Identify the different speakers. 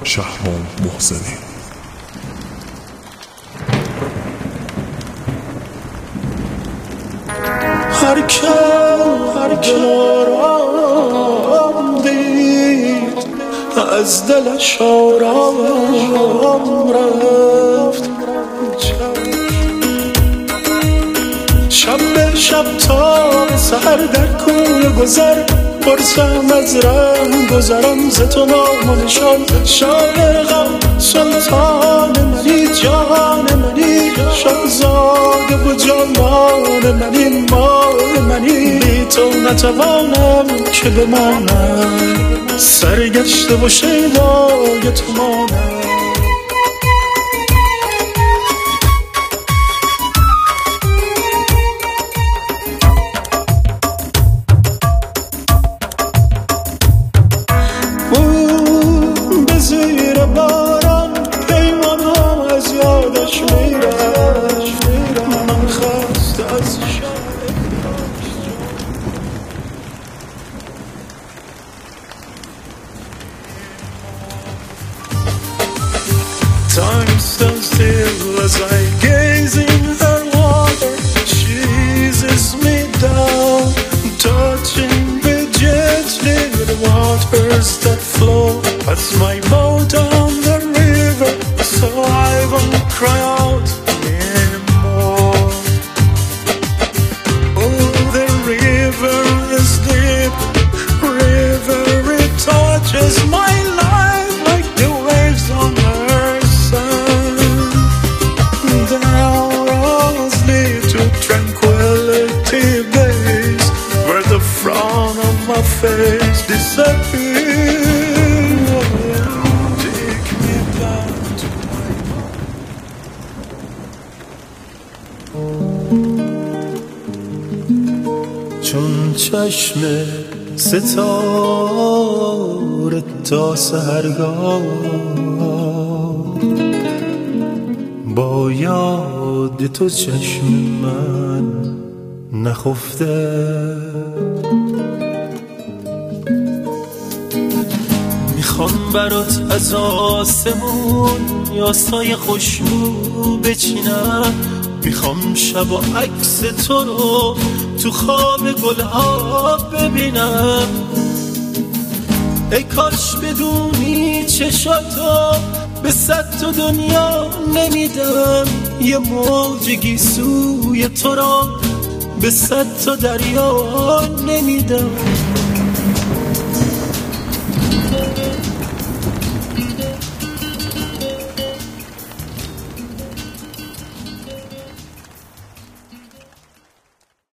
Speaker 1: شهرام محسنی.
Speaker 2: هر که آرام دید از دلش آرام رفت. شب به شب تا سحر در کوی گذر پرسم از رنگ گذرم ز تو نام و نشان. شاه غم سلطان منی جان منی شاهزاده و جانان منی مال منی. بی تو نتوانم که بمانم سرگشته و شیدای تو مانم. به زیر باران پیمانم از یادش میرفت. من خسته از time stands still as I gaze in her water. She eases me down, touching me gently with the waters that flow past my boat on the river, so I won't cry out anymore. Oh, the river is deep, river it touches my life like the waves on her sand. The arrows lead to tranquility base, where the frown on my face disappears. Take me back to my چون چشم ستاره تا سحرگاه با یاد تو چشم من نخفته. میخوام برات از آسمون یاسای خوشبو بچینم. میخوام شب و عکس تو رو تو خواب گلها ببینم. ای کاش بدونی چشاتو به 100 تا دنیا نمیدم. یه موج گیسوی تو رو به 100 تا دریا نمیدم.